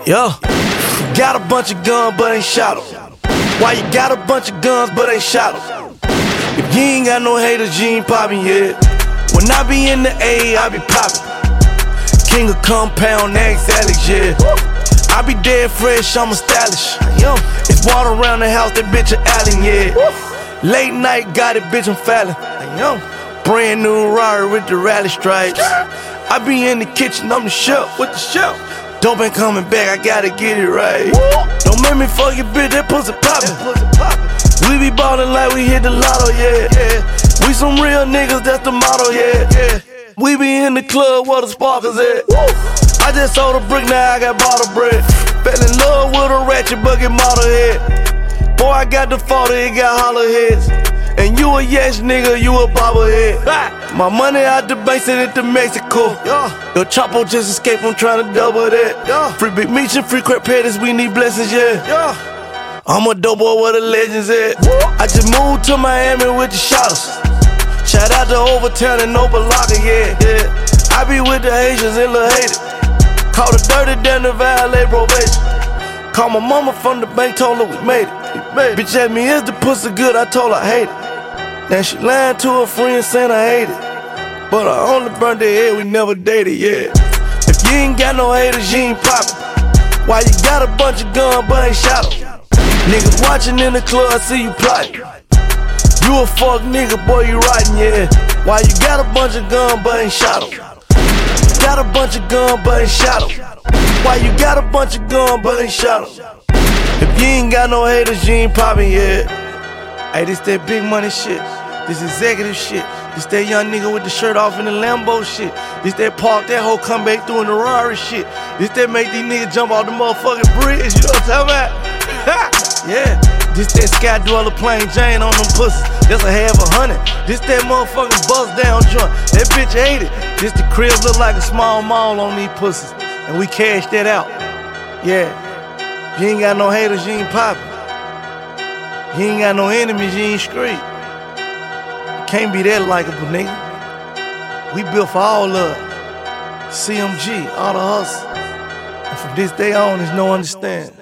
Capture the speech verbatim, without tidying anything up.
Yo, got a bunch of guns but ain't shot 'em. Why you got a bunch of guns but ain't shot 'em? If you ain't got no haters, you ain't poppin' yet. When I be in the A, I be poppin'. King of compound, next Alex, yeah. I be dead fresh, I'm a stylish. It's water around the house, that bitch a Allen, yeah. Late night, got it, bitch, I'm fallin'. Brand new Rari with the rally stripes. I be in the kitchen, I'm the chef with the chef. Dope ain't coming back, I gotta get it right. Don't make me fuck your bitch, that pussy poppin'. We be ballin' like we hit the lotto, yeah. We some real niggas, that's the motto, yeah. We be in the club where the sparkers at. I just sold a brick, now I got bottle bread. Fell in love with a ratchet bucket model head. Boy, I got the photo, it got hollow heads. And you a yes nigga, you a bobblehead. My money out the bank, send it to Mexico. Yo, Chapo just escaped, I'm tryna double that. Free Big Meech and free crap patties, we need blessings, yeah. I'm a dope boy where the legends at. I just moved to Miami with the shotters. Shout out to Overtown and Opalaka, yeah, yeah. I be with the Haitians and Lil Haiti. Caught a dirty down to violate probation. Called my mama from the bank, told her we made it. Bitch asked me, is the pussy good? I told her I hate it. Now she lying to her friends saying I hate it. But I only burned their head, we never dated, yeah. If you ain't got no haters, you ain't poppin'. Why you got a bunch of guns but ain't shot 'em? Niggas watching in the club, I see you plotting. You a fuck nigga, boy, you riding, yeah. Why you got a bunch of guns but ain't shot 'em? Got a bunch of guns but ain't shot 'em. Why you got a bunch of guns but ain't shot 'em? If you ain't got no haters, you ain't poppin' yet. Hey, this that big money shit. This executive shit. This that young nigga with the shirt off in the Lambo shit. This that park that hoe come back through in the Rari shit. This that make these niggas jump off the motherfucking bridge. You know what I'm talking about? Yeah. This that Sky Dweller plain Jane on them pussies. That's a half a hundred. This that motherfucking bust down joint. That bitch hate it. This the crib look like a small mall on these pussies. And we cash that out. Yeah. You ain't got no haters, you ain't poppin'. You ain't got no enemies, you ain't street. Can't be that likable, nigga. We built for all love. C M G, all the hustle. And from this day on, there's no understand.